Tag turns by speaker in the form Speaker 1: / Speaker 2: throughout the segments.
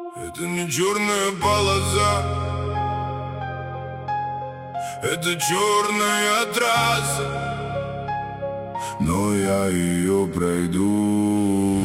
Speaker 1: Это не черная полоса, это черная трасса, но я ее пройду.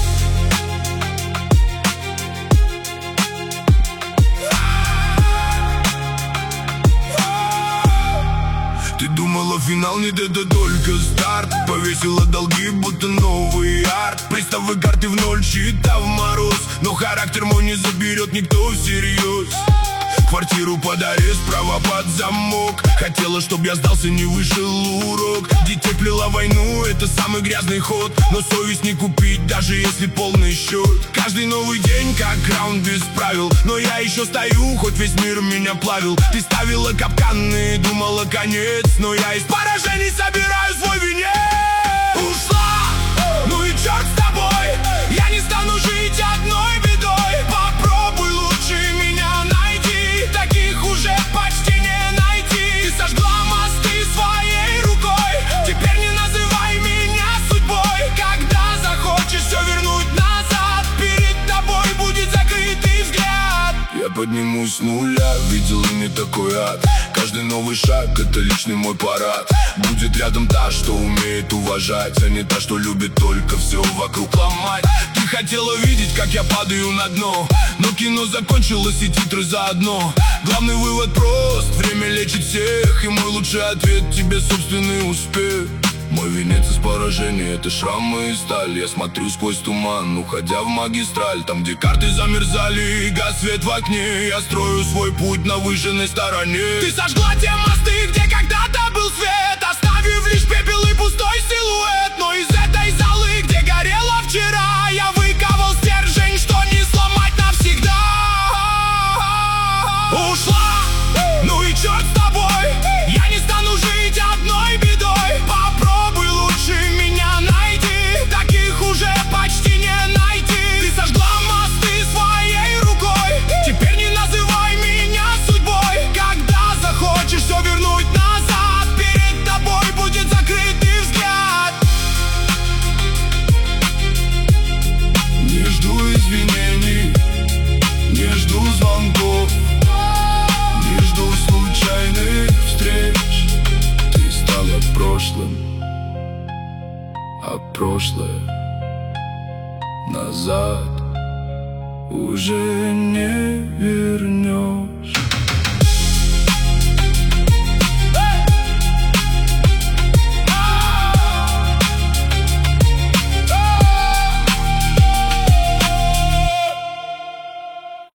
Speaker 1: Ты думала, финал нет, это только старт. Повесила долги, будто новый арт. Приставы карты в ноль, счета в мороз, но характер мой не заберет никто всерьез. Квартиру под арест, право под замок. Хотела, чтоб я сдался, не вышел урок. Детей плела войну, это самый грязный ход, но совесть не купить, даже если полный счет. Каждый новый день как раунд без правил, но я еще стою, хоть весь мир меня плавил. Ты ставила капканы, думала конец, но я из поражений собираю свой венец. Ушла, ну и черт с тобой, я не стану жить одной бедой. Попробуй лучше меня найти, таких уже почти не найти. Ты сожгла мосты своей рукой, теперь не называй меня судьбой. Когда захочешь все вернуть назад, перед тобой будет закрытый взгляд. Я поднимусь с нуля, видел и не такой ад. Каждый новый шаг — это личный мой парад. Будет рядом та, что умеет уважать, а не та, что любит только все вокруг ломать. Ты хотела видеть, как я падаю на дно, но кино закончилось и титры заодно. Главный вывод прост: время лечит всех, и мой лучший ответ — тебе собственный успех. Мой венец из поражения — это шрамы и сталь. Я смотрю сквозь туман, уходя в магистраль. Там, где карты замерзали и гас свет в окне, я строю свой путь на выжженной стороне. Ты сожгла те мосты, где когда-то был свет, оставив лишь пепел и пустой силуэт. Но из этой залы, где горело вчера, я выковал стержень, что не сломать навсегда. Ушла, ну и черт с тобой, я не стану жить одной бедой. Попробуй лучше меня найти, таких уже почти не найти. Ты сожгла мосты своей рукой, теперь не называй меня судьбой. Когда захочешь все вернуть назад, перед тобой будет закрытый взгляд. Не жду извинений, не жду звонков, не жду случайных встреч. Ты стала прошлым, а прошлое назад уже не вернешь.